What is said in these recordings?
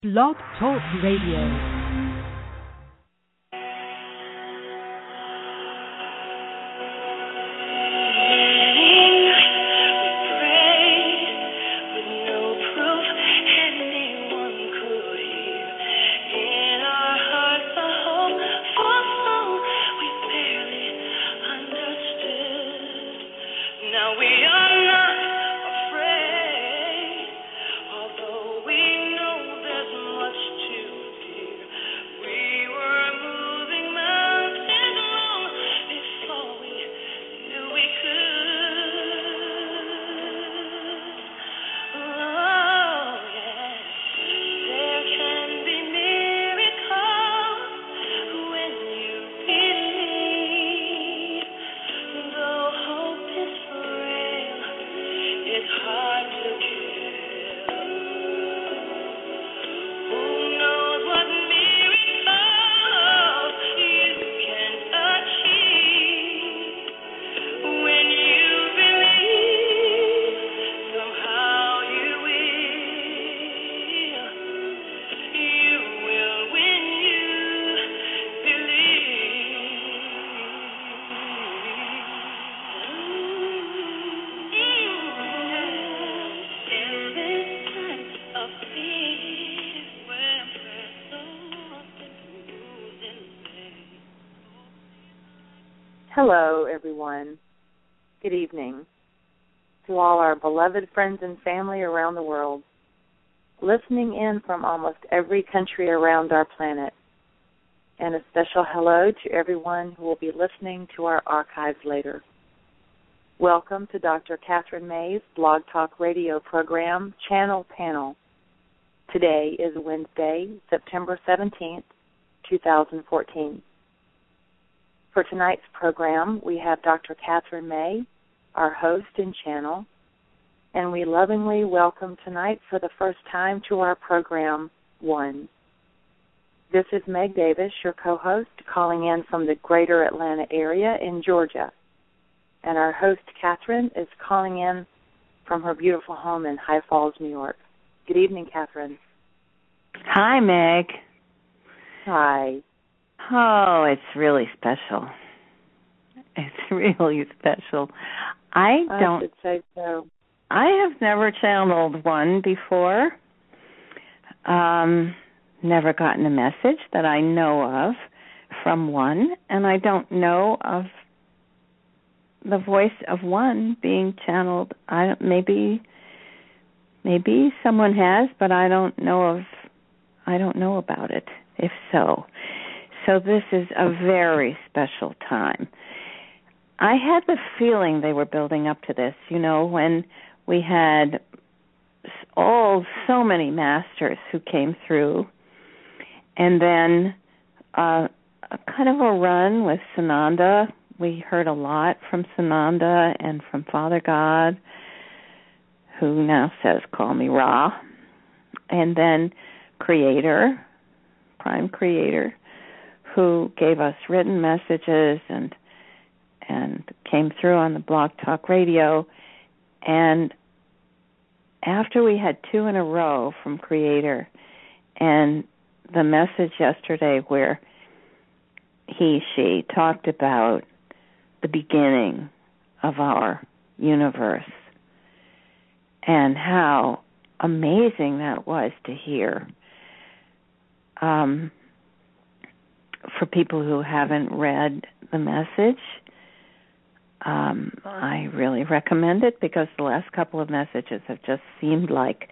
Blog Talk Radio. Hello, everyone. Good evening to all our beloved friends and family around the world, listening in from almost every country around our planet. And a special hello to everyone who will be listening to our archives later. Welcome to Dr. Catherine May's Blog Talk Radio program, Channel Panel. Today is Wednesday, September 17th, 2014. For tonight's program, we have Dr. Catherine May, our host and channel, and we lovingly welcome tonight for the first time to our program, One. This is Meg Davis, your co-host, calling in from the greater Atlanta area in Georgia. And our host, Catherine, is calling in from her beautiful home in High Falls, New York. Good evening, Catherine. Hi, Meg. Hi. Oh, it's really special. It's really special. I should say so. I have never channeled one before. Never gotten a message that I know of from one, and I don't know of the voice of one being channeled. Maybe someone has, but I don't know about it. If so. So this is a very special time. I had the feeling they were building up to this, when we had so many masters who came through, and then a kind of a run with Sananda. We heard a lot from Sananda and from Father God, who now says, "Call me Ra," and then Creator, Prime Creator, who gave us written messages and came through on the Blog Talk Radio. And after we had two in a row from Creator, and the message yesterday where she talked about the beginning of our universe and how amazing that was to hear. For people who haven't read the message, I really recommend it, because the last couple of messages have just seemed like,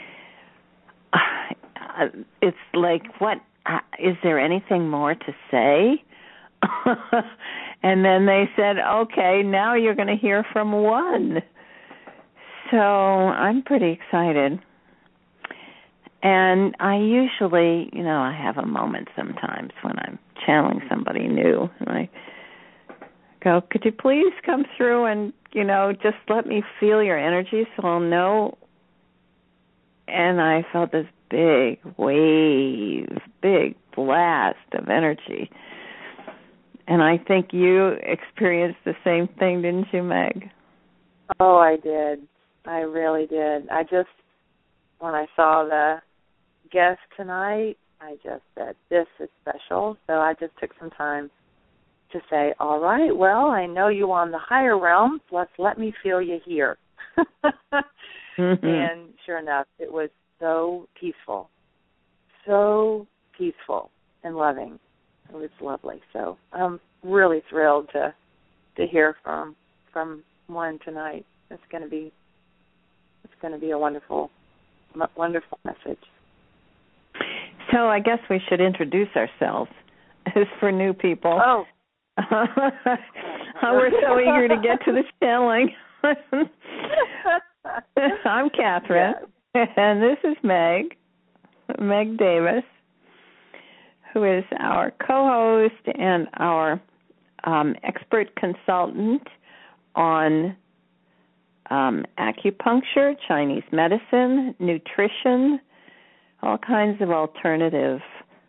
it's like, what, is there anything more to say? And then they said, okay, now you're going to hear from one. So I'm pretty excited. And I usually, I have a moment sometimes when I'm channeling somebody new. And I go, could you please come through and, just let me feel your energy so I'll know. And I felt this big wave, big blast of energy. And I think you experienced the same thing, didn't you, Meg? Oh, I did. I really did. When I saw the guest tonight, I just said, this is special. So I just took some time to say, all right, well, I know you on the higher realms. Let me feel you here. And sure enough, it was so peaceful and loving. It was lovely. So I'm really thrilled to hear from one tonight. It's going to be a wonderful message. So I guess we should introduce ourselves as for new people. Oh. We're so eager to get to the channeling. I'm Catherine, and this is Meg Davis, who is our co-host and our expert consultant on acupuncture, Chinese medicine, nutrition, all kinds of alternative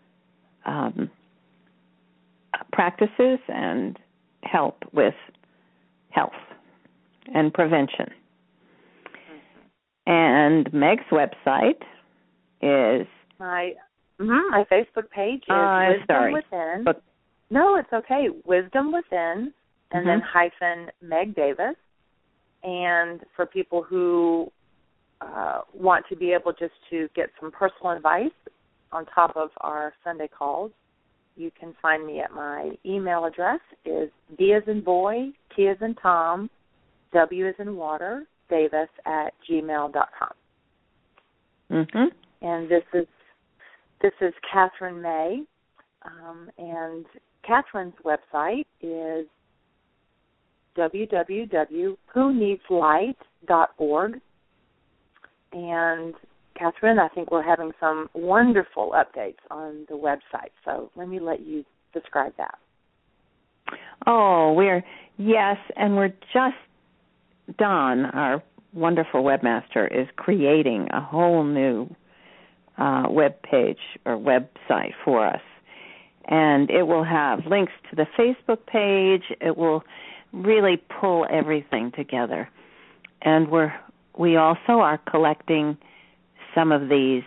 practices and help with health and prevention. And Meg's website is... My Facebook page is Wisdom Within. No, it's okay. Wisdom Within, and then hyphen Meg Davis. And for people who want to be able just to get some personal advice on top of our Sunday calls, you can find me at my email address is B as in boy, T as in Tom, W as in water, Davis at gmail.com. And this is Catherine May, and Catherine's website is www.whoneedslight.org. And Catherine, I think we're having some wonderful updates on the website, so let me let you describe that. Oh, and we're just, Don, our wonderful webmaster, is creating a whole new web page or website for us. And it will have links to the Facebook page. It will really pull everything together. And we also are collecting some of these,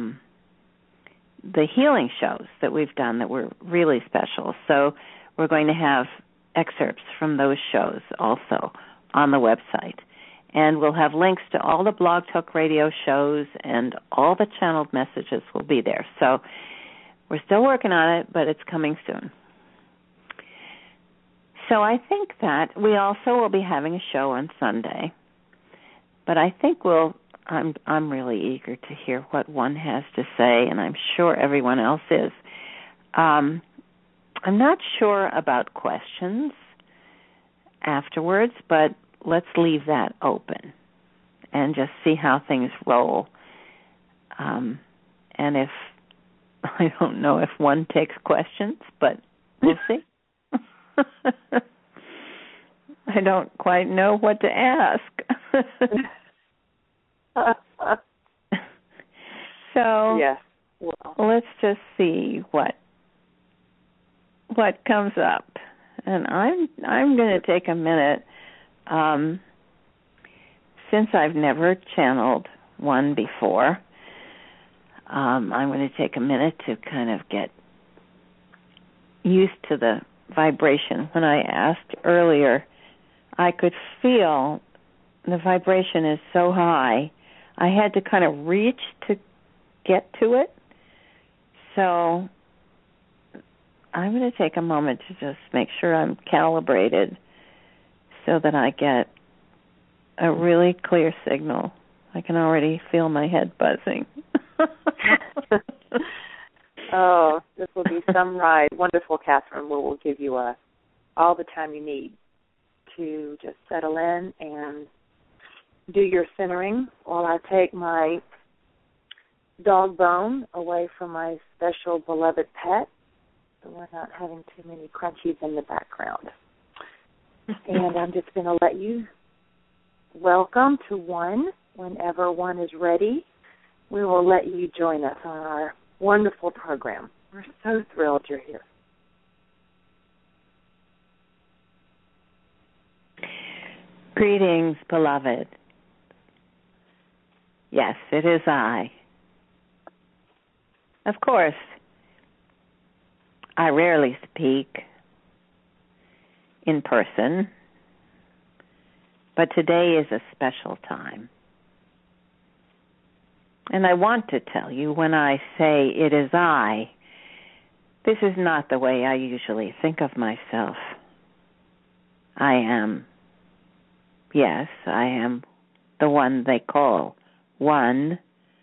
the healing shows that we've done that were really special. So we're going to have excerpts from those shows also on the website. And we'll have links to all the Blog Talk Radio shows, and all the channeled messages will be there. So we're still working on it, but it's coming soon. So I think that we also will be having a show on Sunday. But I think I'm really eager to hear what one has to say, and I'm sure everyone else is. I'm not sure about questions afterwards, but let's leave that open and just see how things roll. And if, I don't know if one takes questions, but we'll see. I don't quite know what to ask. So yes. Let's just see what comes up. And I'm going to take a minute, since I've never channeled one before. I'm going to take a minute to kind of get used to the vibration. When I asked earlier, I could feel the vibration is so high, I had to kind of reach to get to it. So I'm going to take a moment to just make sure I'm calibrated so that I get a really clear signal. I can already feel my head buzzing. Oh, this will be some ride. Wonderful, Catherine. We'll give you all the time you need to just settle in and do your centering while I take my dog Bone away from my special beloved pet, so we're not having too many crunchies in the background. And I'm just going to let you welcome to one. Whenever one is ready, we will let you join us on our wonderful program. We're so thrilled you're here. Greetings, beloved. Yes, it is I. Of course, I rarely speak in person, but today is a special time. And I want to tell you, when I say it is I, this is not the way I usually think of myself. I am the one they call one,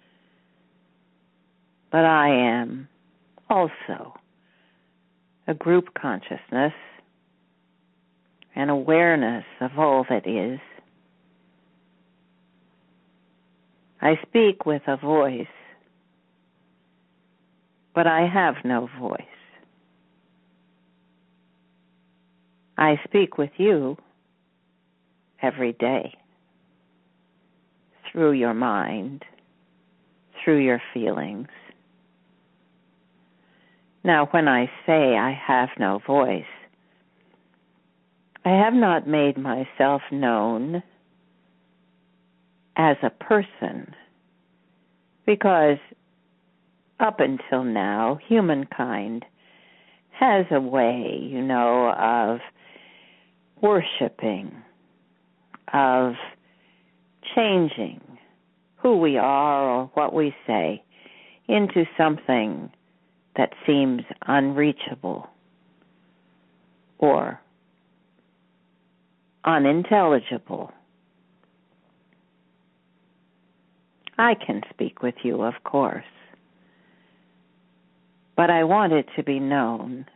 but I am also a group consciousness, an awareness of all that is. I speak with a voice, but I have no voice. I speak with you every day, through your mind, through your feelings. Now, when I say I have no voice, I have not made myself known as a person, because up until now, humankind has a way, of worshiping, of changing who we are or what we say into something that seems unreachable or unintelligible. I can speak with you, of course, but I want it to be known,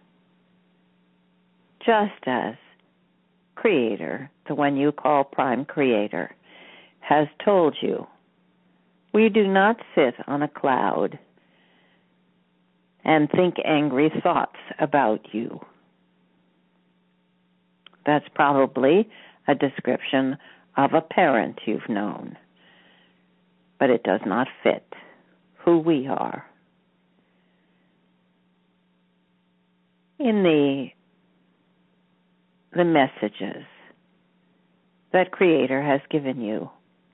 just as Creator, the one you call Prime Creator, has told you. We do not sit on a cloud and think angry thoughts about you. That's probably a description of a parent you've known, but it does not fit who we are. In the messages that Creator has given you,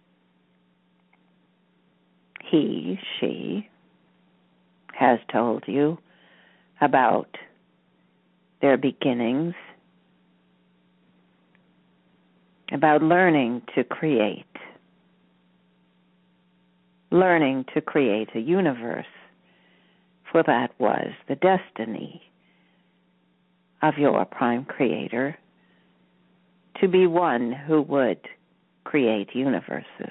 He, she, has told you about their beginnings, about learning to create a universe, for that was the destiny of your Prime Creator, to be one who would create universes.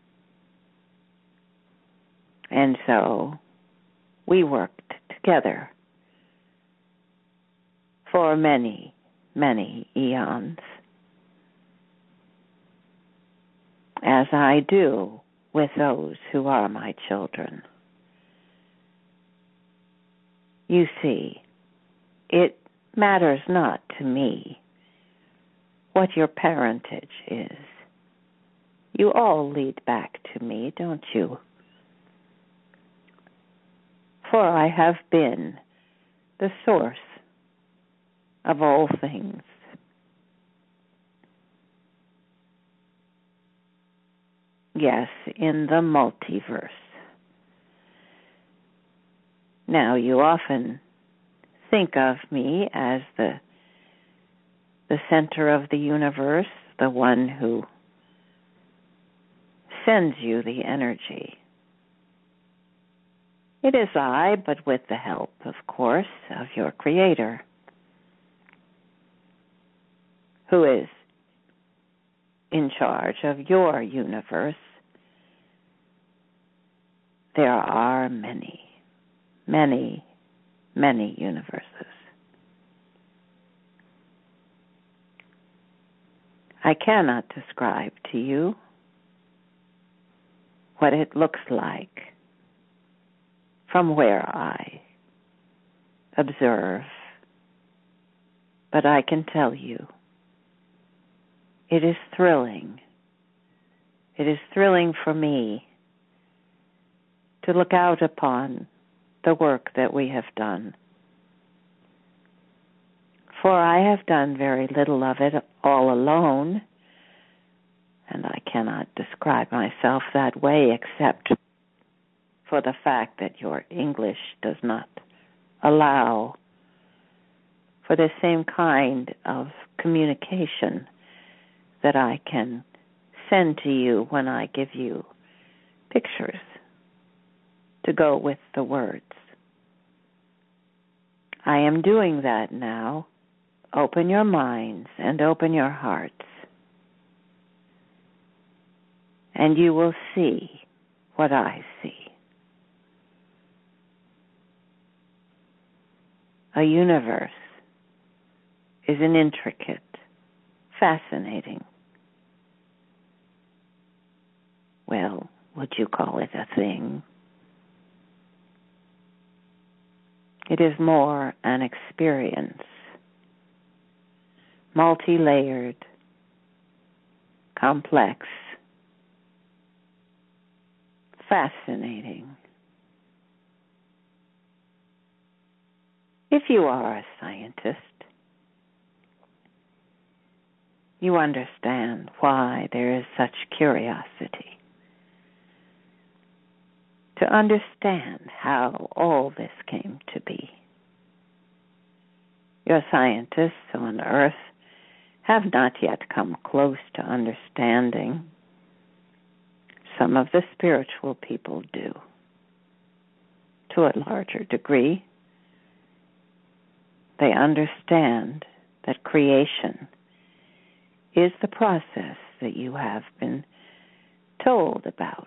And so we worked together for many, many eons, as I do with those who are my children. You see, it matters not to me what your parentage is. You all lead back to me, don't you? For I have been the source of all things. Yes, in the multiverse. Now, you often think of me as the center of the universe, the one who sends you the energy. It is I, but with the help, of course, of your Creator, who is in charge of your universe. There are many, many, many universes. I cannot describe to you what it looks like from where I observe, but I can tell you it is thrilling. It is thrilling for me to look out upon the work that we have done. For I have done very little of it all alone, and I cannot describe myself that way except for the fact that your English does not allow for the same kind of communication that I can send to you when I give you pictures to go with the words. I am doing that now. Open your minds and open your hearts, and you will see what I see. A universe is an intricate, fascinating, well, would you call it a thing? It is more an experience, multi-layered, complex, fascinating. If you are a scientist, you understand why there is such curiosity to understand how all this came to be. Your scientists on Earth have not yet come close to understanding. Some of the spiritual people do, to a larger degree. They understand that creation is the process that you have been told about.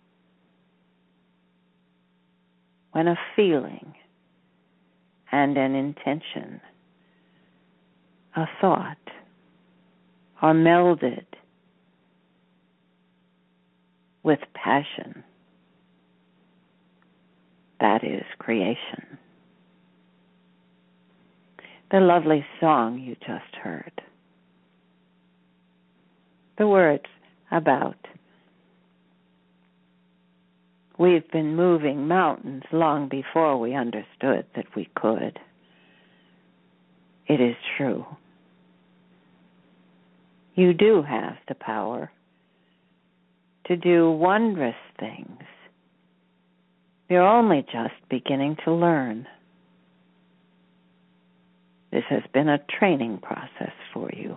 When a feeling and an intention, a thought, are melded with passion, that is creation. The lovely song you just heard, the words about we've been moving mountains long before we understood that we could. It is true. You do have the power to do wondrous things. You're only just beginning to learn. This has been a training process for you.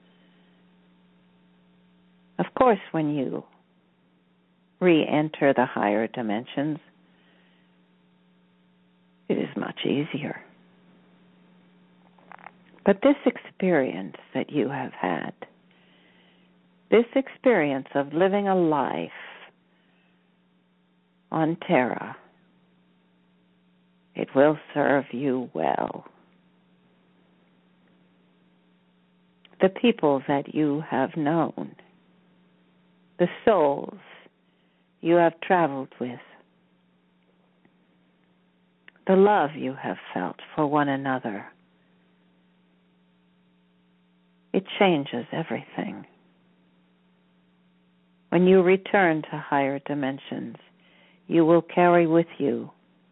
Of course, when you re-enter the higher dimensions, it is much easier. But this experience that you have had, this experience of living a life on Terra, it will serve you well. The people that you have known, the souls you have traveled with, the love you have felt for one another, it changes everything. When you return to higher dimensions, you will carry with you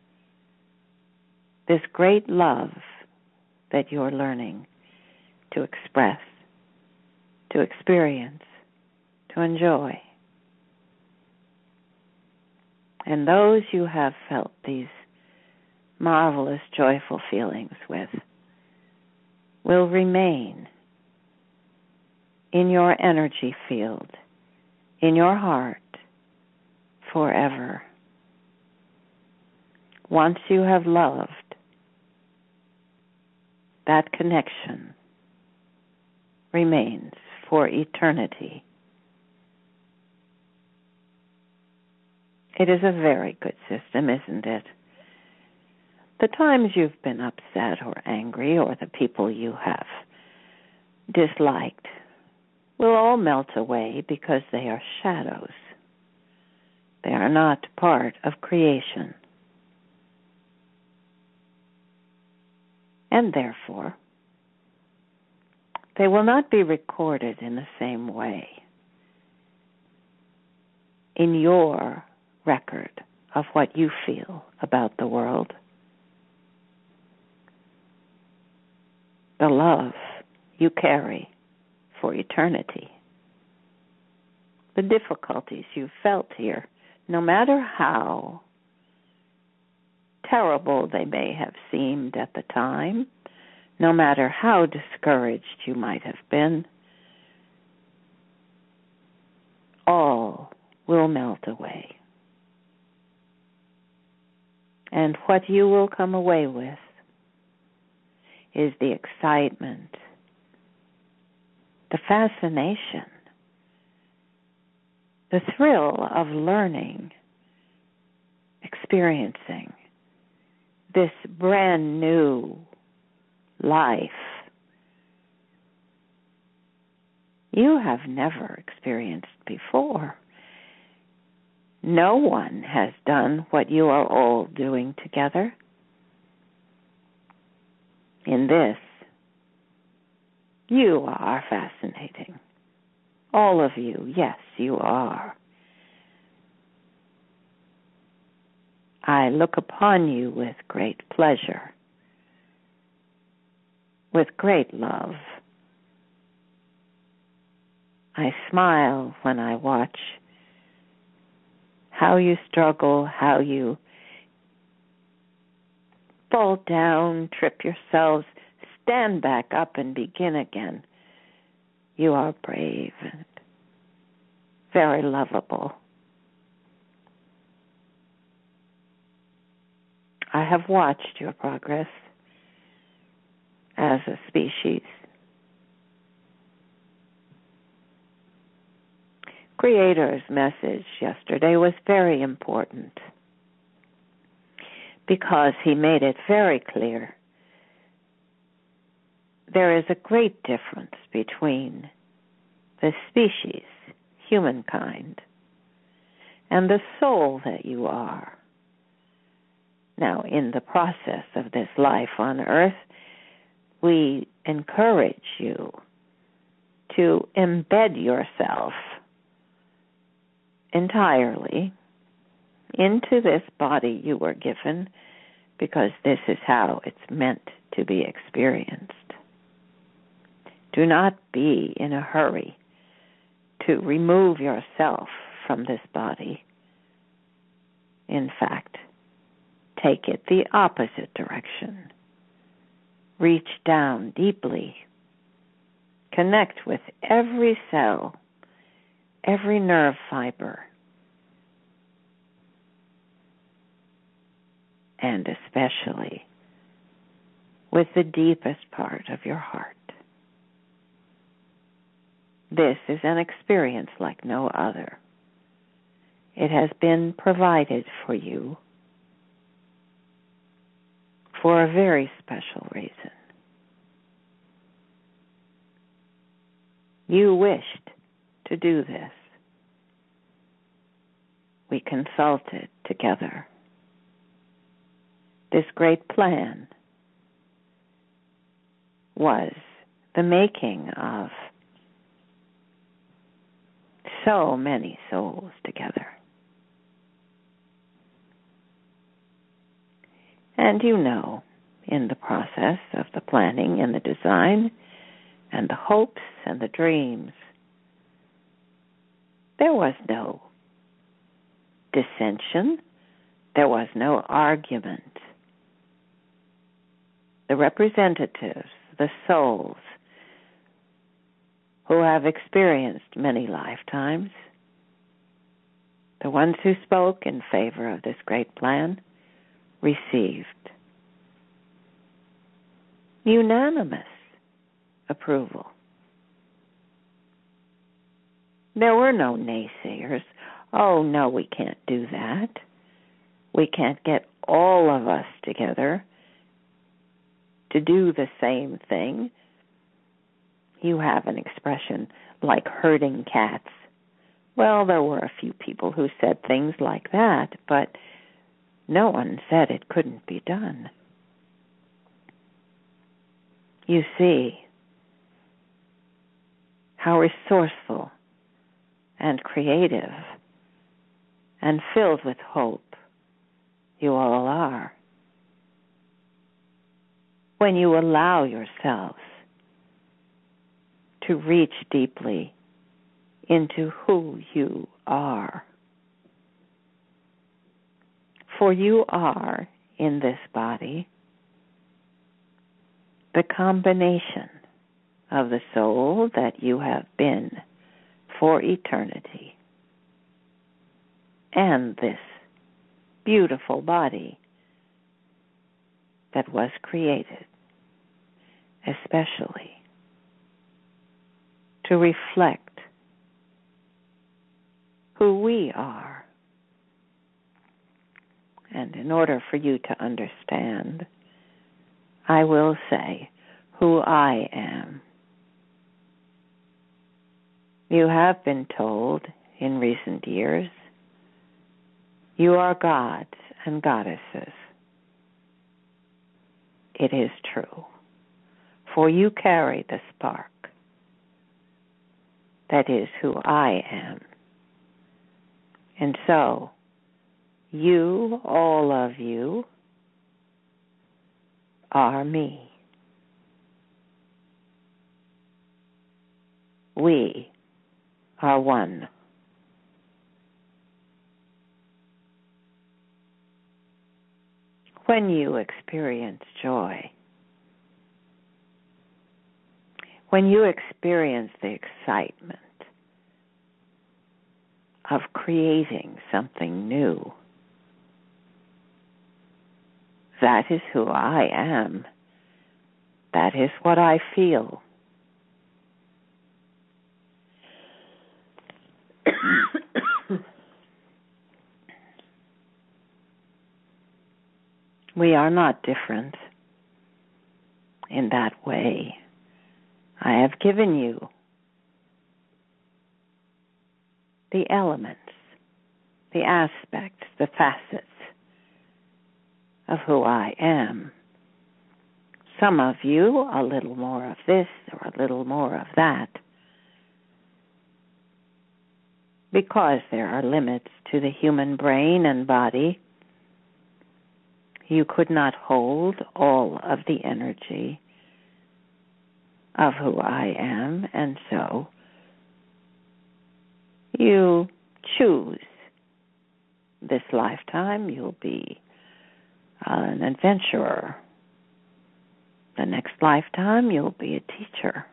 this great love that you're learning to express, to experience, to enjoy. And those you have felt these marvelous, joyful feelings with will remain in your energy field, in your heart, forever. Once you have loved, that connection remains for eternity. It is a very good system, isn't it? The times you've been upset or angry, or the people you have disliked, will all melt away because they are shadows. They are not part of creation. And therefore, they will not be recorded in the same way in your record of what you feel about the world. The love you carry for eternity. The difficulties you've felt here, no matter how terrible they may have seemed at the time, no matter how discouraged you might have been, all will melt away. And what you will come away with is the excitement, the fascination, the thrill of learning, experiencing this brand new life you have never experienced before. No one has done what you are all doing together. In this, you are fascinating. All of you, yes, you are. I look upon you with great pleasure, with great love. I smile when I watch how you struggle, how you fall down, trip yourselves, stand back up and begin again. You are brave and very lovable. I have watched your progress as a species. Creator's message yesterday was very important because he made it very clear there is a great difference between the species, humankind, and the soul that you are. Now, in the process of this life on earth, we encourage you to embed yourself entirely into this body you were given, because this is how it's meant to be experienced. Do not be in a hurry to remove yourself from this body. In fact, take it the opposite direction. Reach down deeply. Connect with every cell, every nerve fiber, and especially with the deepest part of your heart. This is an experience like no other. It has been provided for you for a very special reason. You wished to do this. We consulted together. This great plan was the making of so many souls together. And you know, in the process of the planning and the design and the hopes and the dreams, there was no dissension. There was no argument. The representatives, the souls who have experienced many lifetimes, the ones who spoke in favor of this great plan, received unanimous approval. There were no naysayers. Oh, no, we can't do that. We can't get all of us together to do the same thing. You have an expression like herding cats. Well, there were a few people who said things like that, but no one said it couldn't be done. You see how resourceful and creative and filled with hope you all are when you allow yourselves to reach deeply into who you are. For you are in this body, the combination of the soul that you have been for eternity and this beautiful body that was created especially to reflect who we are. And in order for you to understand, I will say who I am. You have been told in recent years, you are gods and goddesses. It is true, for you carry the spark. That is who I am. And so, you, all of you, are me. We are one. When you experience joy, when you experience the excitement of creating something new, that is who I am. That is what I feel. We are not different in that way. I have given you the elements, the aspects, the facets of who I am. Some of you, a little more of this or a little more of that, because there are limits to the human brain and body. You could not hold all of the energy of who I am, and so you choose this lifetime. You'll be an adventurer. The next lifetime, you'll be a teacher.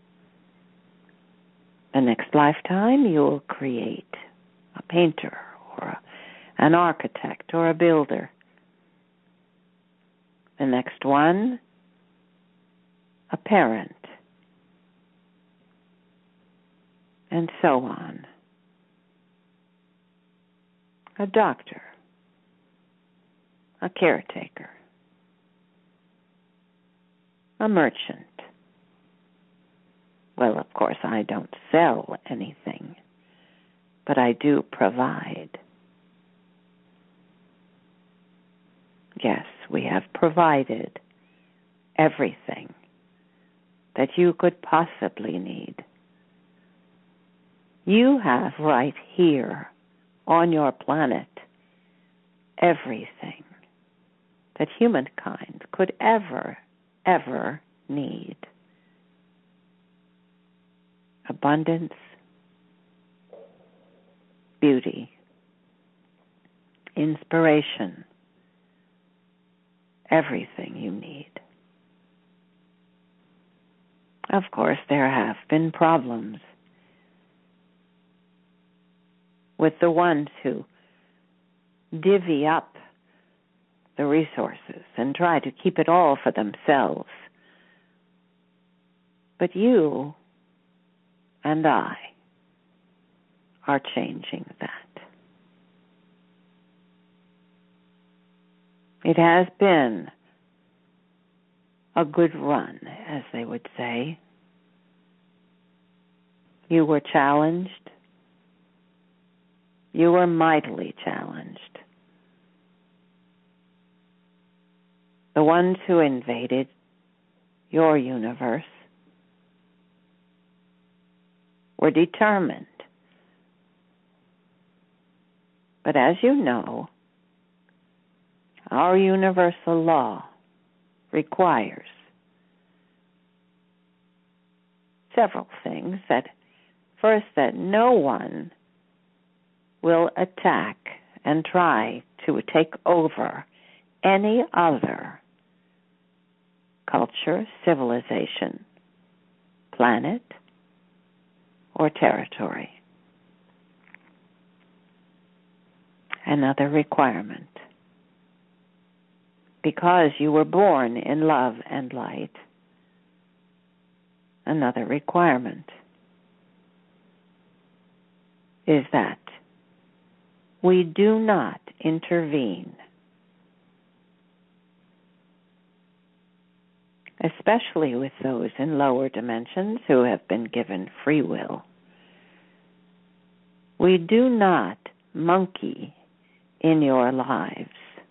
The next lifetime, you'll create a painter or an architect or a builder. The next one, a parent, and so on. A doctor, a caretaker, a merchant. Well, of course, I don't sell anything, but I do provide. Yes, we have provided everything that you could possibly need. You have right here on your planet everything that humankind could ever need. Abundance, beauty, inspiration, everything you need. Of course, there have been problems with the ones who divvy up the resources and try to keep it all for themselves. But you and I are changing that. It has been a good run, as they would say. You were challenged. You were mightily challenged. The ones who invaded your universe were determined. But as you know, our universal law requires several things. First, that no one will attack and try to take over any other culture, civilization, planet, or territory. Another requirement. Because you were born in love and light, another requirement is that we do not intervene, especially with those in lower dimensions who have been given free will. We do not monkey in your lives.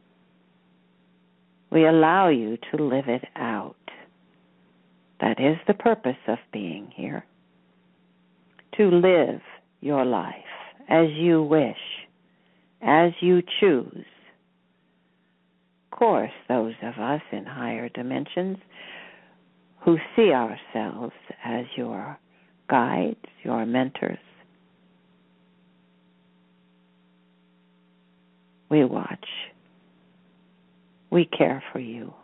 We allow you to live it out. That is the purpose of being here. To live your life as you wish, as you choose. Of course, those of us in higher dimensions who see ourselves as your guides, your mentors, we watch. We care for you.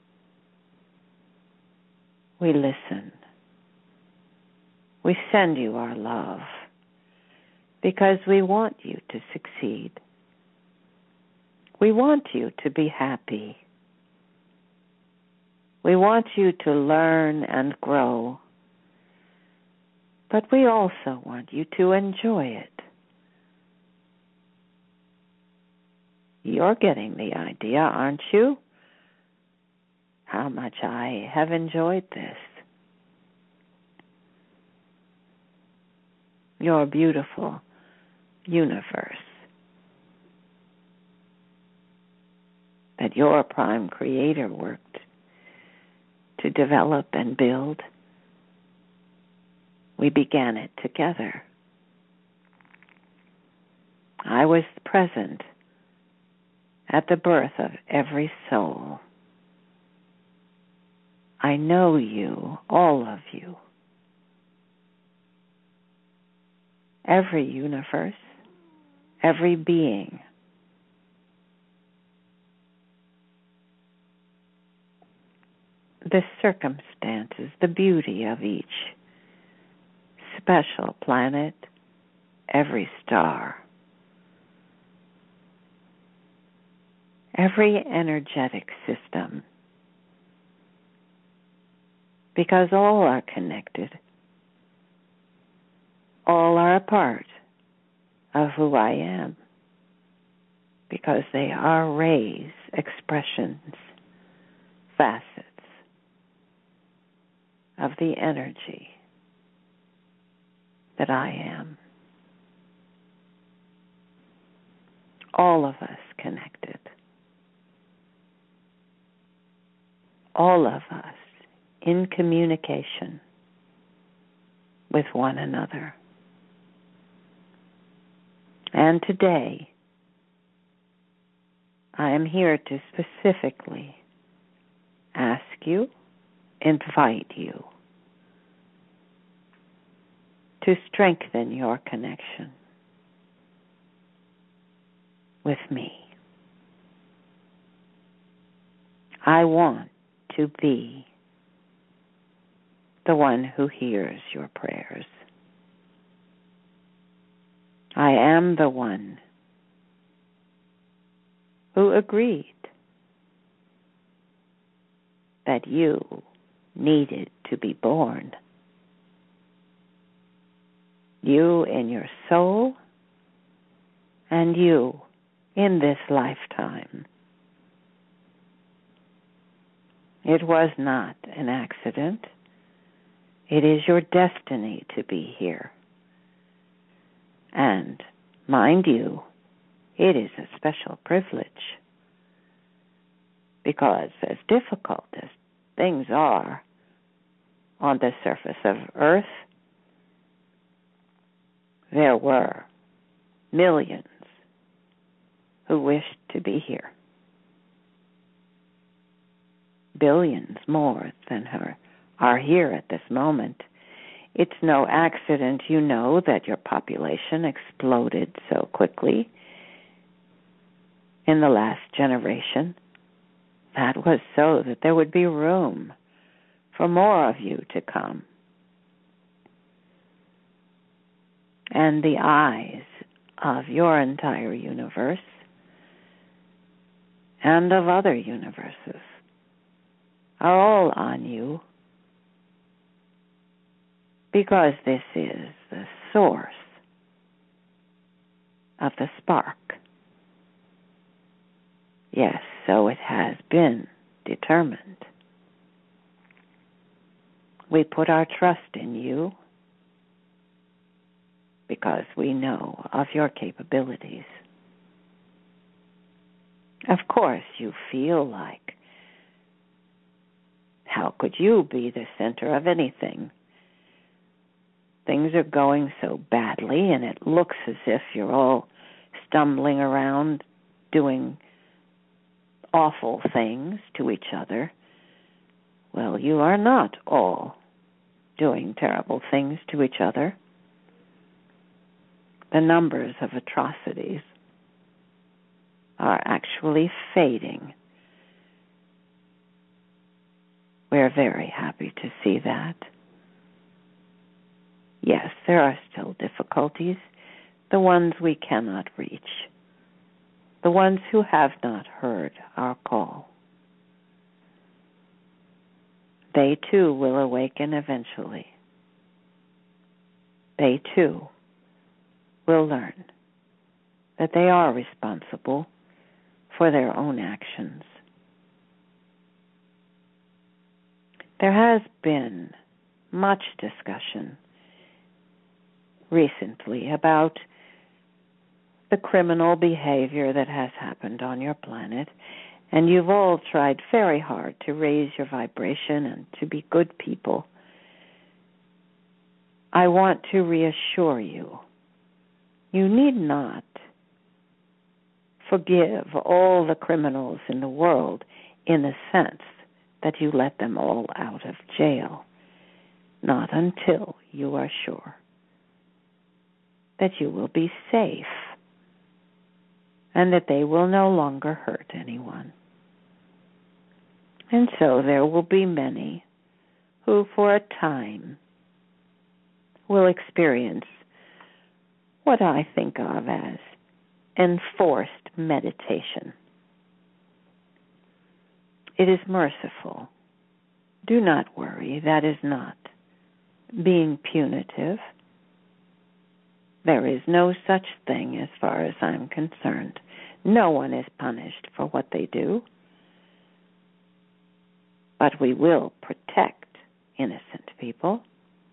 We listen. We send you our love because we want you to succeed. We want you to be happy. We want you to learn and grow. But we also want you to enjoy it. You're getting the idea, aren't you? How much I have enjoyed this. Your beautiful universe that your prime creator worked to develop and build. We began it together. I was present at the birth of every soul. I know you, all of you. Every universe, every being. The circumstances, the beauty of each special planet, every star, every energetic system, because all are connected. All are a part of who I am, because they are rays, expressions, facets of the energy that I am. All of us connected. All of us in communication with one another. And today, I am here to specifically ask you, invite you to strengthen your connection with me. I want to be the one who hears your prayers. I am the one who agreed that you needed to be born. You in your soul and you in this lifetime. It was not an accident. It is your destiny to be here. And, mind you, it is a special privilege. Because as difficult as things are on the surface of Earth, there were millions who wished to be here. Billions more than are here at this moment. It's no accident, you know, that your population exploded so quickly in the last generation. That was so that there would be room for more of you to come. And the eyes of your entire universe and of other universes are all on you, because this is the source of the spark. Yes, so it has been determined. We put our trust in you because we know of your capabilities. Of course, you feel like, how could you be the center of anything? Things are going so badly, and it looks as if you're all stumbling around doing awful things to each other. Well, you are not all doing terrible things to each other. The numbers of atrocities are actually fading. We're very happy to see that. Yes, there are still difficulties, the ones we cannot reach, the ones who have not heard our call. They too will awaken eventually. They too will learn that they are responsible for their own actions. There has been much discussion recently about the criminal behavior that has happened on your planet, and you've all tried very hard to raise your vibration and to be good people. I want to reassure you, you need not forgive all the criminals in the world in the sense that you let them all out of jail, not until you are sure that you will be safe and that they will no longer hurt anyone. And so there will be many who for a time will experience what I think of as enforced meditation. It is merciful. Do not worry, that is not being punitive. There is no such thing as far as I'm concerned. No one is punished for what they do. But we will protect innocent people.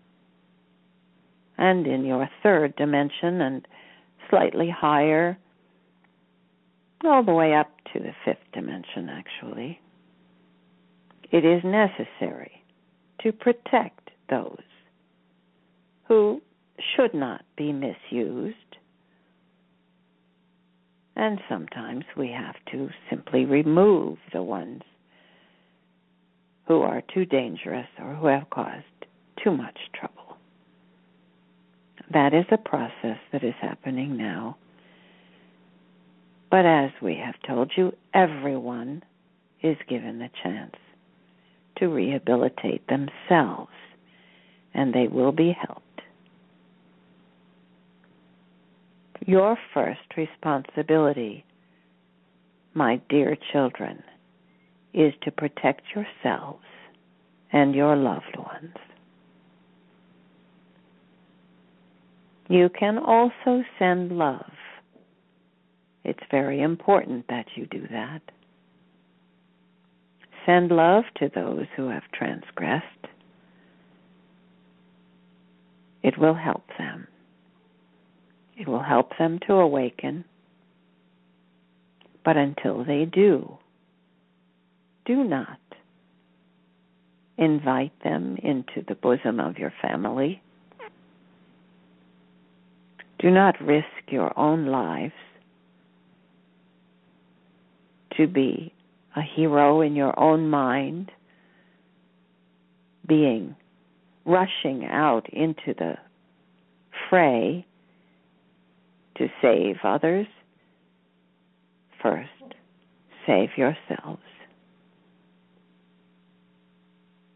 And in your third dimension and slightly higher, all the way up to the fifth dimension actually, it is necessary to protect those who should not be misused. And sometimes we have to simply remove the ones who are too dangerous or who have caused too much trouble. That is a process that is happening now. But as we have told you, everyone is given the chance to rehabilitate themselves, and they will be helped. Your first responsibility, my dear children, is to protect yourselves and your loved ones. You can also send love. It's very important that you do that. Send love to those who have transgressed. It will help them. It will help them to awaken. But until they do, do not invite them into the bosom of your family. Do not risk your own lives to be a hero in your own mind, rushing out into the fray to save others. First, save yourselves.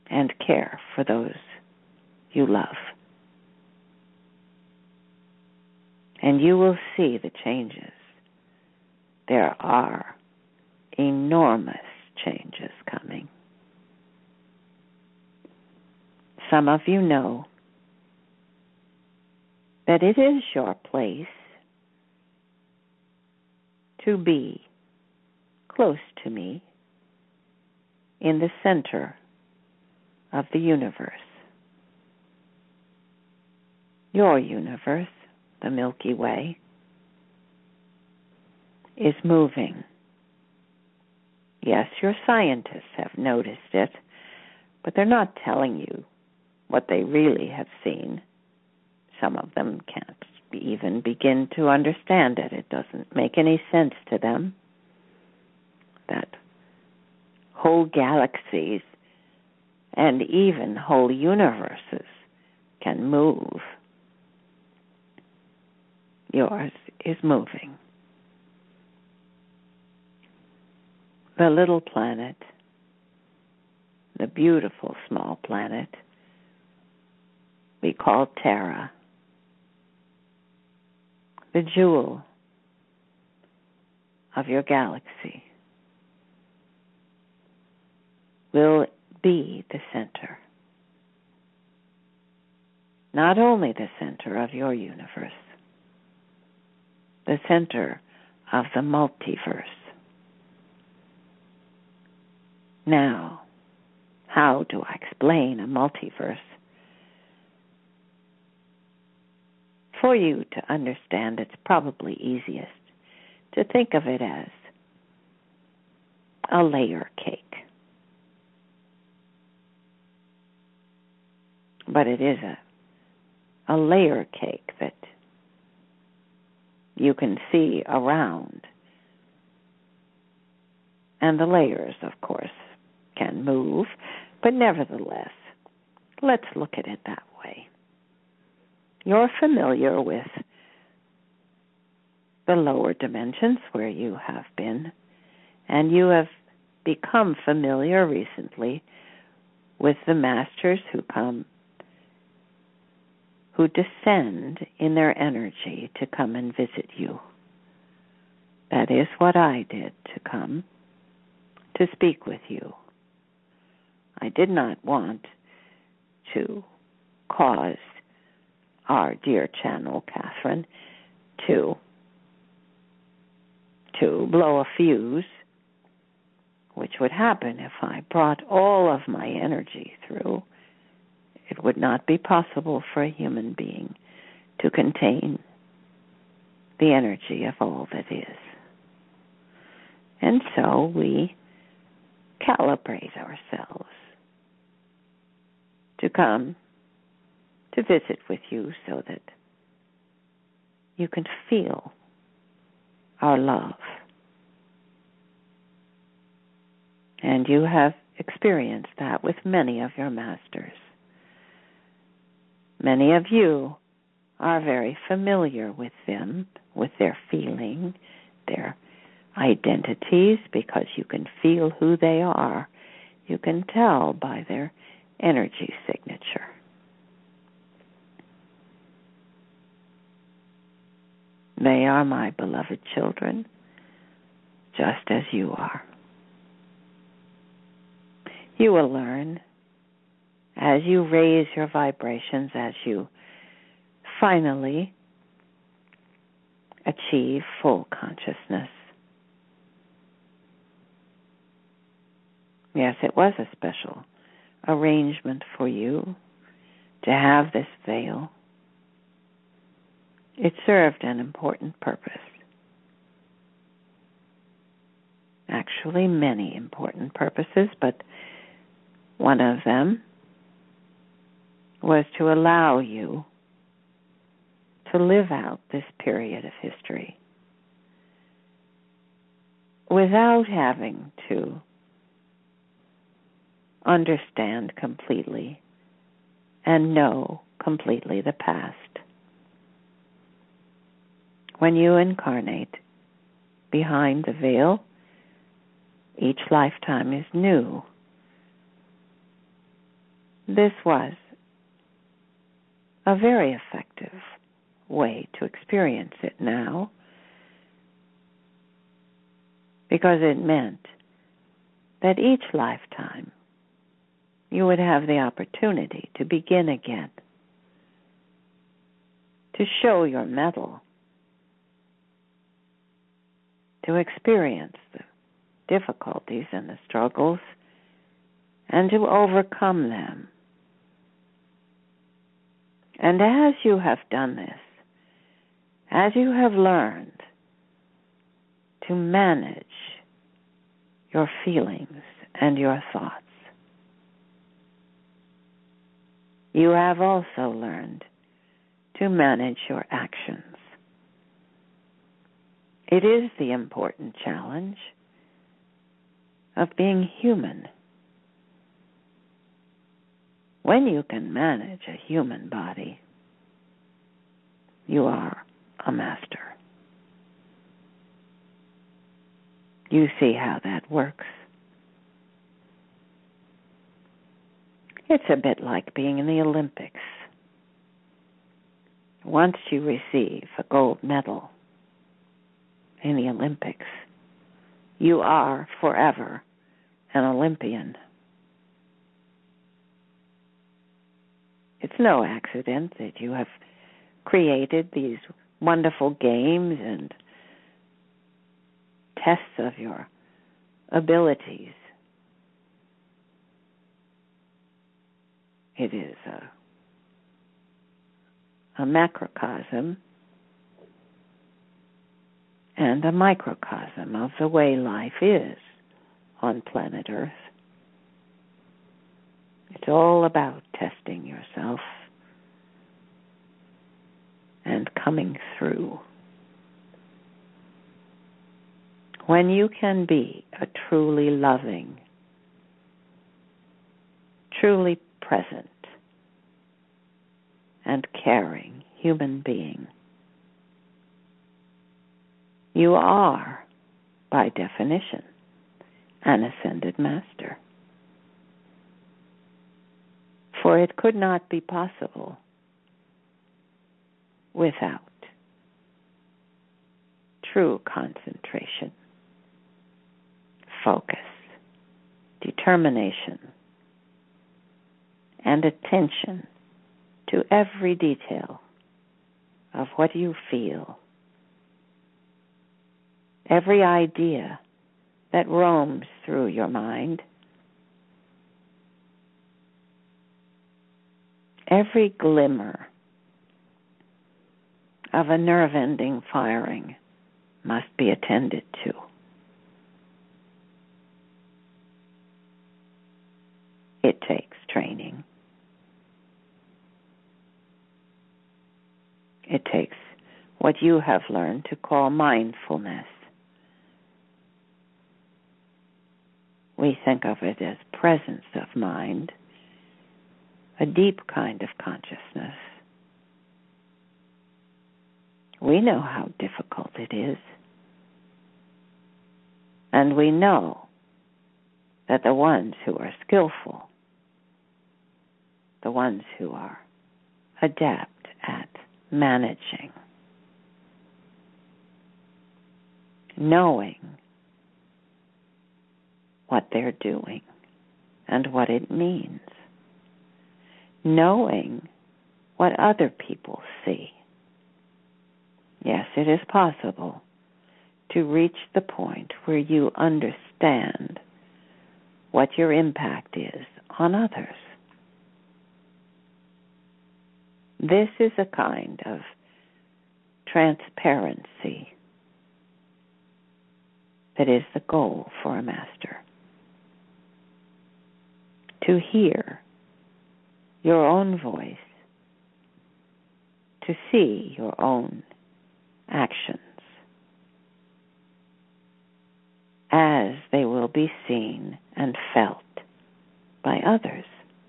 and care for those you love. And you will see the changes. There are enormous changes coming. Some of you know that it is your place to be close to me in the center of the universe. Your universe, the Milky Way, is moving. Yes, your scientists have noticed it, but they're not telling you what they really have seen. Some of them can't even begin to understand it. It doesn't make any sense to them that whole galaxies and even whole universes can move. Yours is moving. The little planet, the beautiful small planet we call Terra, the jewel of your galaxy, will be the center. Not only the center of your universe, the center of the multiverse. Now, how do I explain a multiverse? For you to understand, it's probably easiest to think of it as a layer cake. But it is a layer cake that you can see around. And the layers, of course, can move, but nevertheless, let's look at it that way. You're familiar with the lower dimensions where you have been, and you have become familiar recently with the masters who descend in their energy to come and visit you. That is what I did, to come to speak with you. I did not want to cause our dear channel, Catherine, to blow a fuse, which would happen if I brought all of my energy through. It would not be possible for a human being to contain the energy of all that is. And so we calibrate ourselves to come to visit with you so that you can feel our love. And you have experienced that with many of your masters. Many of you are very familiar with them, with their feeling, their identities, because you can feel who they are. You can tell by their energy signature. They are my beloved children, just as you are. You will learn as you raise your vibrations, as you finally achieve full consciousness. Yes, it was a special arrangement for you to have this veil. It served an important purpose. Actually, many important purposes, but one of them was to allow you to live out this period of history without having to understand completely and know completely the past. When you incarnate behind the veil, each lifetime is new. this was a very effective way to experience it now, because it meant that each lifetime you would have the opportunity to begin again, to show your mettle, to experience the difficulties and the struggles, and to overcome them. And as you have done this, as you have learned to manage your feelings and your thoughts, you have also learned to manage your actions. It is the important challenge of being human. When you can manage a human body, you are a master. You see how that works. It's a bit like being in the Olympics. Once you receive a gold medal in the Olympics, you are forever an Olympian. It's no accident that you have created these wonderful games and tests of your abilities. It is a macrocosm and a microcosm of the way life is on planet Earth. It's all about testing yourself and coming through. When you can be a truly loving, truly present, and caring human being, you are, by definition, an ascended master. For it could not be possible without true concentration, focus, determination, and attention to every detail of what you feel, every idea that roams through your mind, every glimmer of a nerve-ending firing must be attended to. It takes training. It takes what you have learned to call mindfulness. We think of it as presence of mind, a deep kind of consciousness. We know how difficult it is. And we know that the ones who are skillful, the ones who are adept at managing, knowing what they're doing and what it means, knowing what other people see. Yes, it is possible to reach the point where you understand what your impact is on others. This is a kind of transparency that is the goal for a master. To hear your own voice, to see your own actions as they will be seen and felt by others.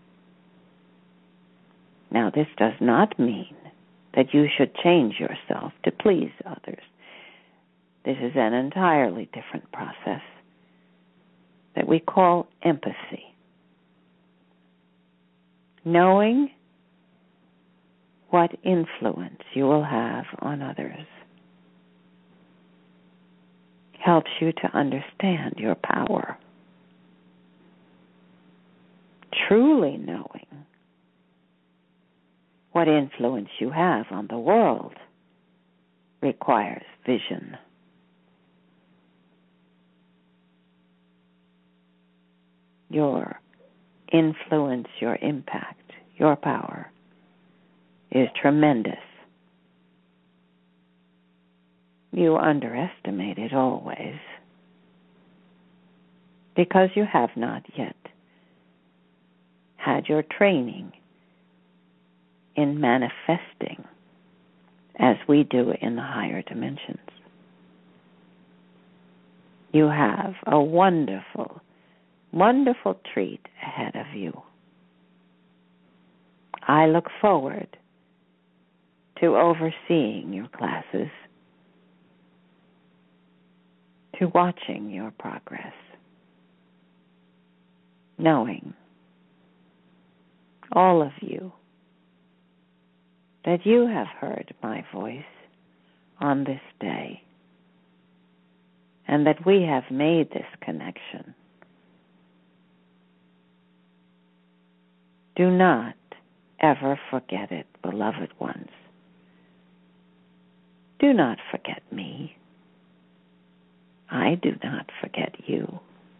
Now, this does not mean that you should change yourself to please others. This is an entirely different process that we call empathy. Knowing what influence you will have on others helps you to understand your power. Truly knowing what influence you have on the world requires vision. Your influence, your impact, your power is tremendous. You underestimate it always because you have not yet had your training in manifesting as we do in the higher dimensions. You have a wonderful, wonderful treat ahead of you. I look forward to overseeing your classes, to watching your progress, knowing, all of you, that you have heard my voice on this day and that we have made this connection. Do not ever forget it, beloved ones. Do not forget me. I do not forget you.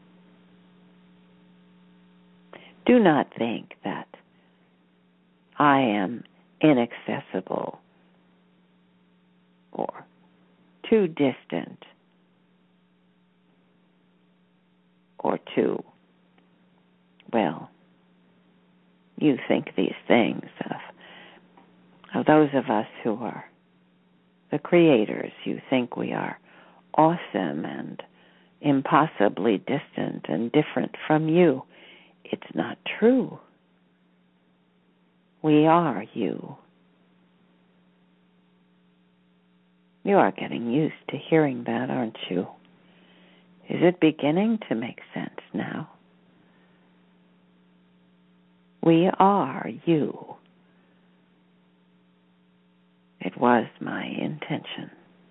Do not think that I am inaccessible or too distant or too, well, you think these things of those of us who are the creators. You think we are awesome and impossibly distant and different from you. It's not true. We are you. You are getting used to hearing that, aren't you? Is it beginning to make sense now? We are you. It was my intention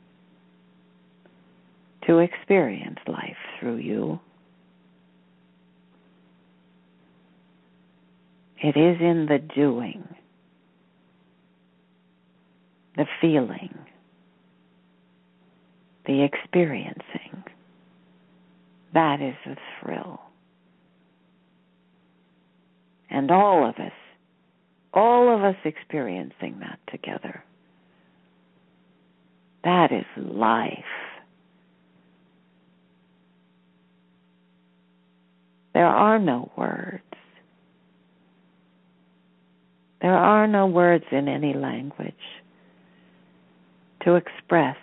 to experience life through you. It is in the doing, the feeling, the experiencing. That is the thrill. And all of us experiencing that together. That is life. There are no words. There are no words in any language to express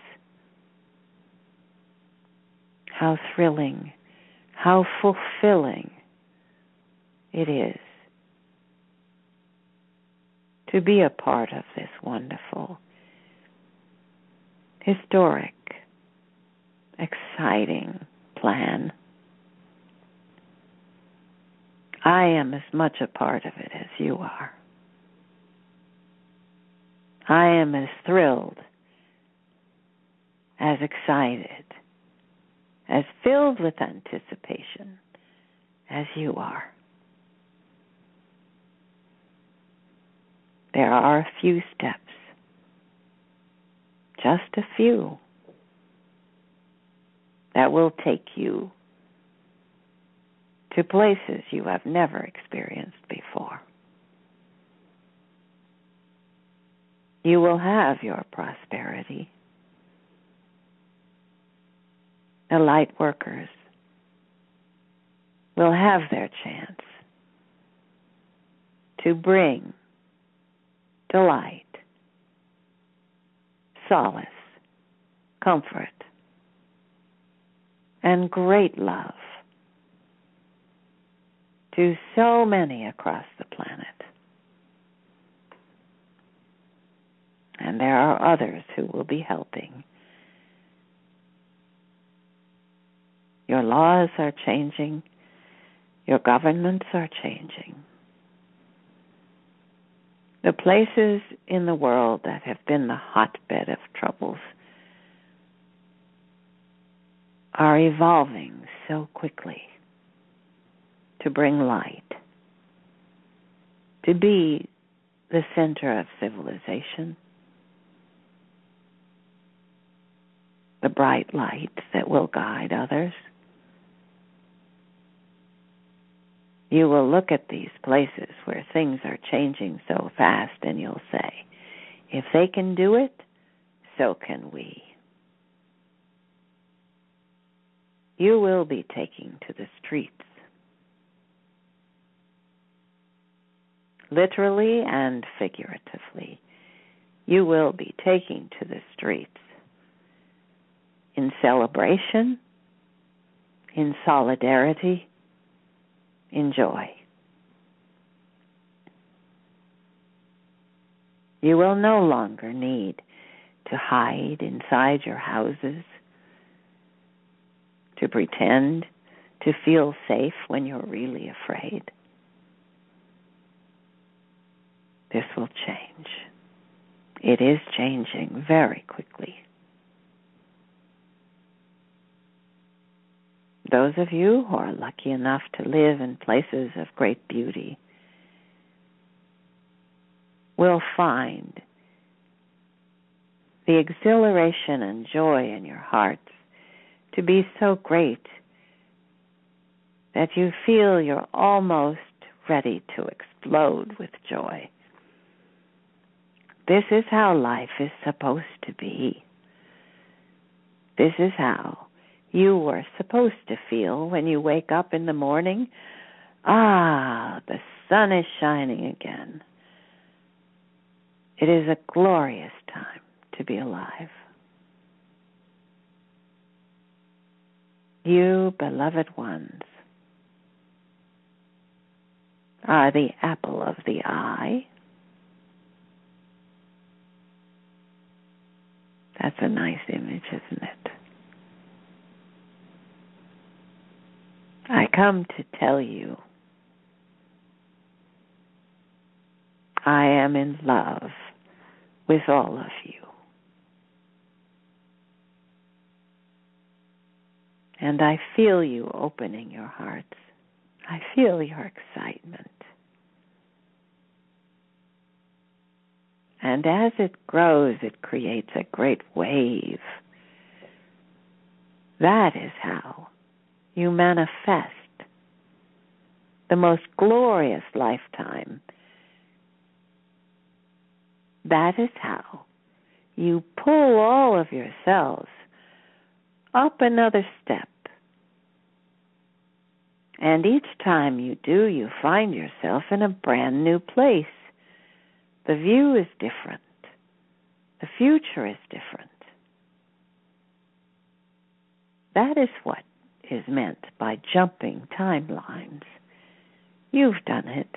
how thrilling, how fulfilling it is to be a part of this wonderful, historic, exciting plan. I am as much a part of it as you are. I am as thrilled, as excited, as filled with anticipation as you are. There are a few steps, just a few, that will take you to places you have never experienced before. You will have your prosperity. The light workers will have their chance to bring delight, solace, comfort, and great love to so many across the planet. And there are others who will be helping. Your laws are changing. Your governments are changing. The places in the world that have been the hotbed of troubles are evolving so quickly to bring light, to be the center of civilization, the bright light that will guide others. You will look at these places where things are changing so fast and you'll say, if they can do it, so can we. You will be taking to the streets, literally and figuratively. You will be taking to the streets in celebration, in solidarity, in joy. You will no longer need to hide inside your houses, to pretend to feel safe when you're really afraid. This will change. It is changing very quickly. Those of you who are lucky enough to live in places of great beauty will find the exhilaration and joy in your hearts to be so great that you feel you're almost ready to explode with joy. This is how life is supposed to be. This is how you were supposed to feel when you wake up in the morning. Ah, the sun is shining again. It is a glorious time to be alive. You, beloved ones, are the apple of the eye. That's a nice image, isn't it? I come to tell you I am in love with all of you. And I feel you opening your hearts. I feel your excitement. And as it grows, it creates a great wave. That is how you manifest the most glorious lifetime. That is how you pull all of yourselves up another step. And each time you do, you find yourself in a brand new place. The view is different. The future is different. That is what is meant by jumping timelines. You've done it.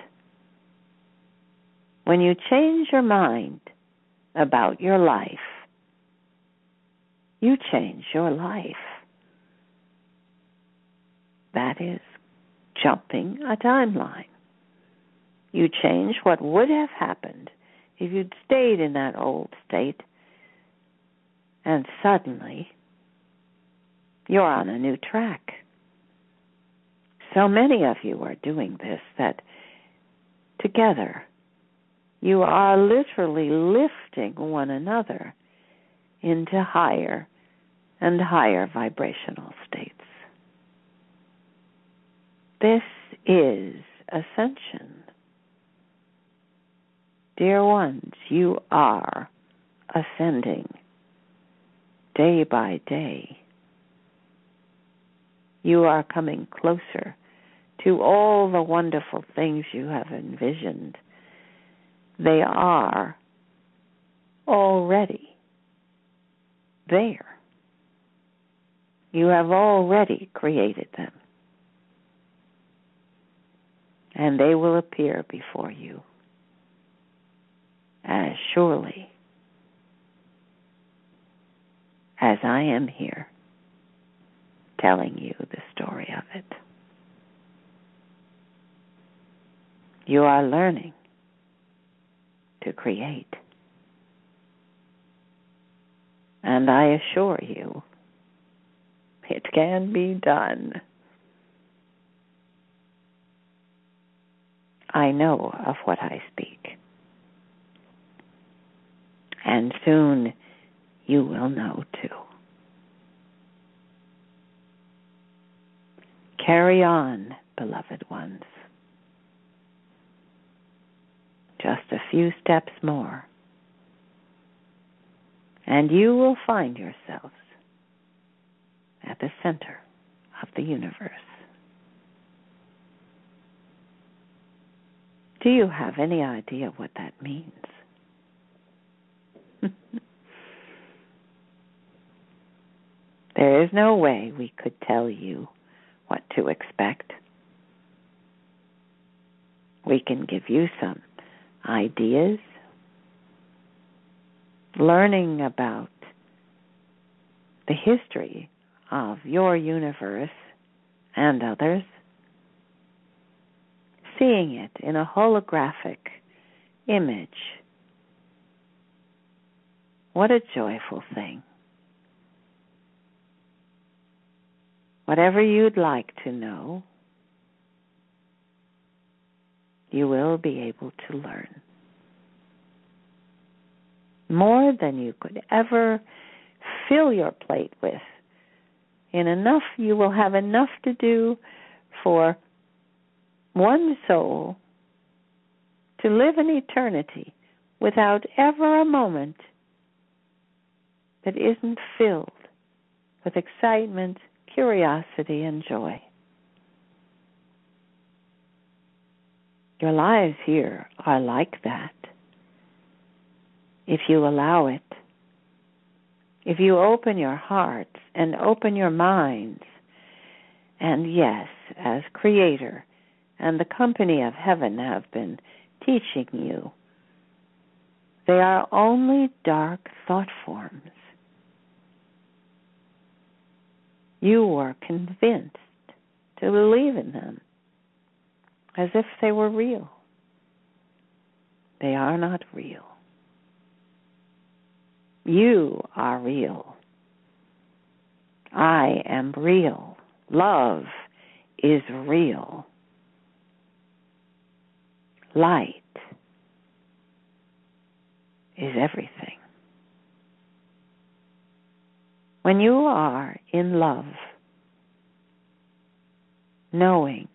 When you change your mind about your life, you change your life. That is jumping a timeline. You change what would have happened if you'd stayed in that old state, and suddenly you're on a new track. So many of you are doing this that together you are literally lifting one another into higher and higher vibrational states. This is ascension. Dear ones, you are ascending day by day. You are coming closer to all the wonderful things you have envisioned. They are already there. You have already created them. And they will appear before you as surely as I am here telling you the story of it. You are learning to create. And I assure you, it can be done. I know of what I speak. And soon you will know too. Carry on, beloved ones. Just a few steps more, and you will find yourselves at the center of the universe. Do you have any idea what that means? There is no way we could tell you what to expect. We can give you some ideas, learning about the history of your universe and others, seeing it in a holographic image. What a joyful thing. Whatever you'd like to know, you will be able to learn. More than you could ever fill your plate with. In enough, you will have enough to do for one soul to live in eternity without ever a moment that isn't filled with excitement, curiosity, and joy. Your lives here are like that. If you allow it, if you open your hearts and open your minds, and yes, as Creator and the company of heaven have been teaching you, they are only dark thought forms. You are convinced to believe in them as if they were real. They are not real. You are real. I am real. Love is real. Light is everything. When you are in love, knowing,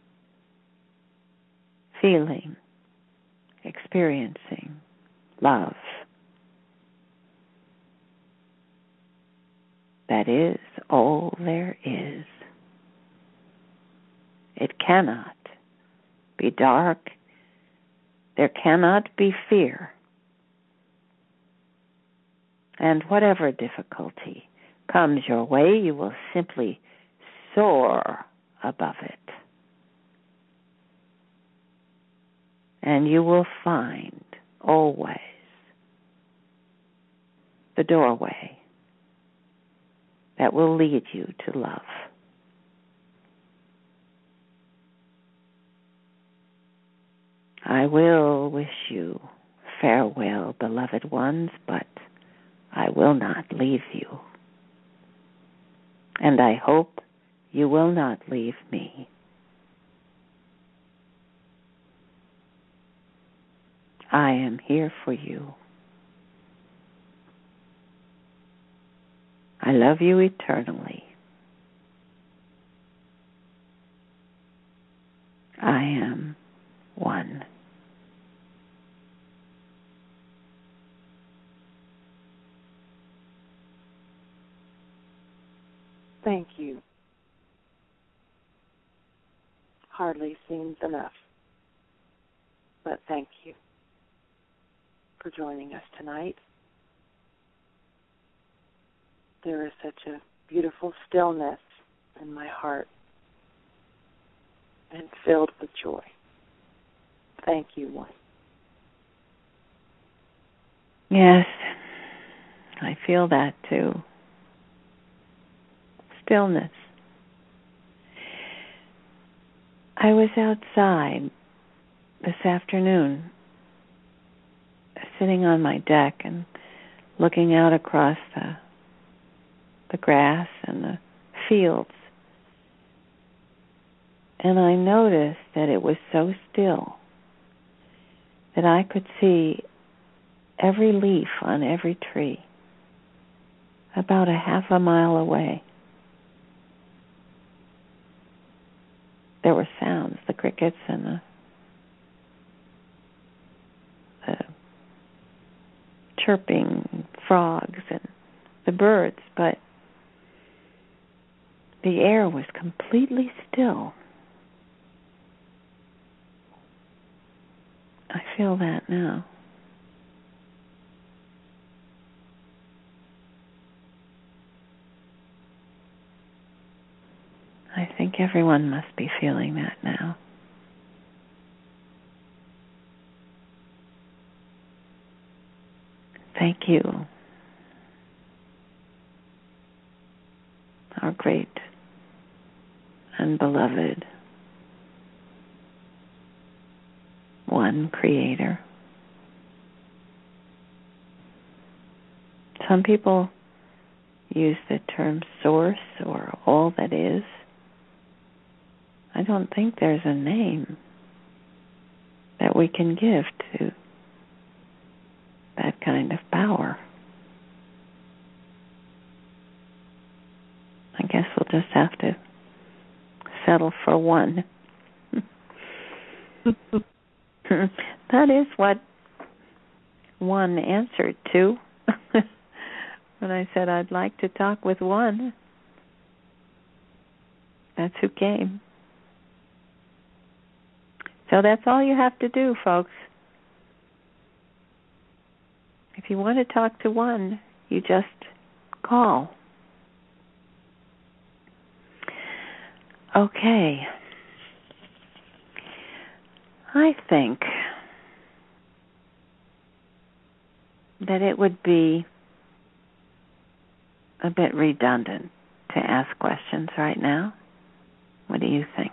feeling, experiencing love, that is all there is. It cannot be dark. There cannot be fear. And whatever difficulty comes your way, you will simply soar above it. And you will find always the doorway that will lead you to love. I will wish you farewell, beloved ones, but I will not leave you. And I hope you will not leave me. I am here for you. I love you eternally. I am one. Thank you. Hardly seems enough. But thank you for joining us tonight. There is such a beautiful stillness in my heart and filled with joy. Thank you, one. Yes, I feel that too. Stillness. I was outside this afternoon sitting on my deck and looking out across the grass and the fields. And I noticed that it was so still that I could see every leaf on every tree about a half a mile away. There were sounds, the crickets and the chirping frogs and the birds, but the air was completely still. I feel that now. I think everyone must be feeling that now. Thank you, our great and beloved One Creator. Some people use the term source or all that is. I don't think there's a name that we can give to that kind of power. I guess we'll just have to settle for one. That is what one answered to when I said I'd like to talk with one. That's who came. So that's all you have to do, folks. If you want to talk to one, you just call. Okay. I think that it would be a bit redundant to ask questions right now. What do you think?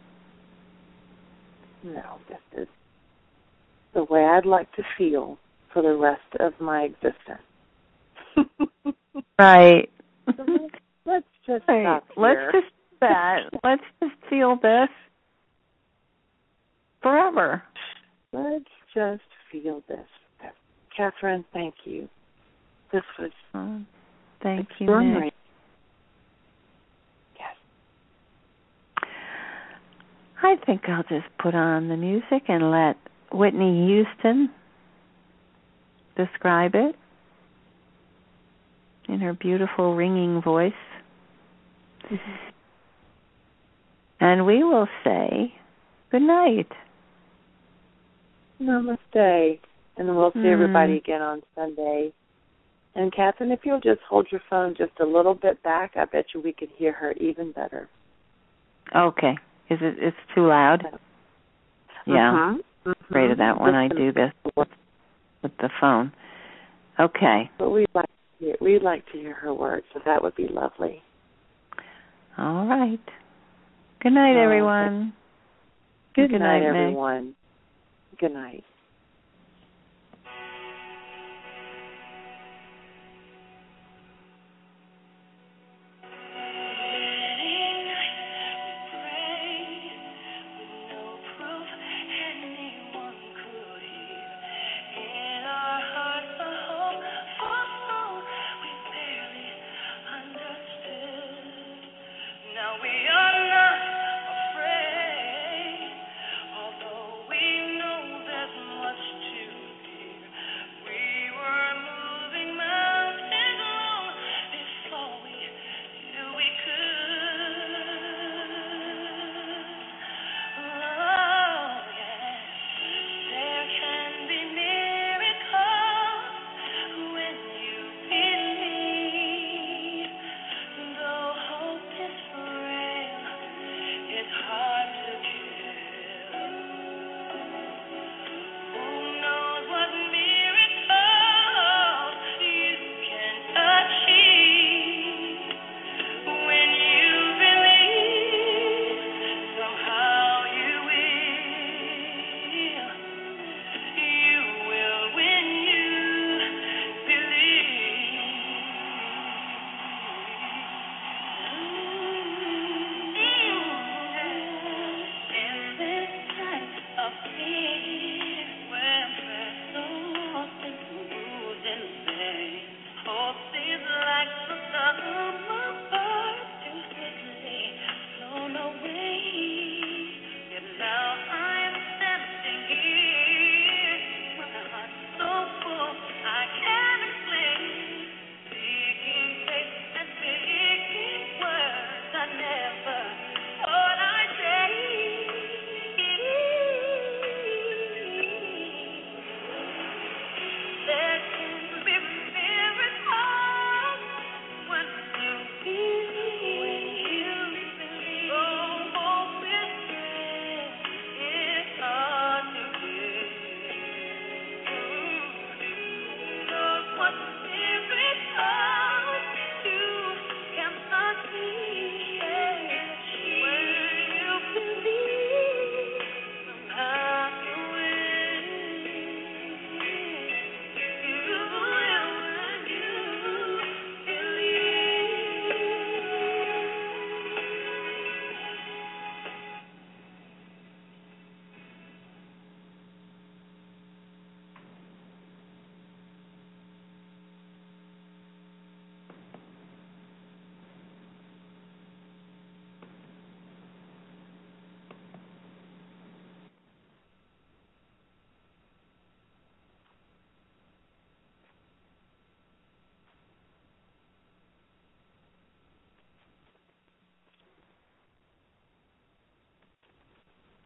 No, this is the way I'd like to feel for the rest of my existence. Right. Let's just right. stop here. Let's just feel this forever. Let's just feel this. Catherine, thank you. This was thank extraordinary. You, Nick. Yes. I think I'll just put on the music and let Whitney Houston describe it in her beautiful ringing voice. Mm-hmm. And we will say good night. Namaste. And then we'll see everybody again on Sunday. And Catherine, if you'll just hold your phone just a little bit back, I bet you we could hear her even better. Okay. It's too loud? Yeah. Mm-hmm. Afraid of that when I do this with the phone. Okay. But we'd like to hear her words, so that would be lovely. All right. Good night, everyone. Good night, everyone. Good night. Although we know there's see.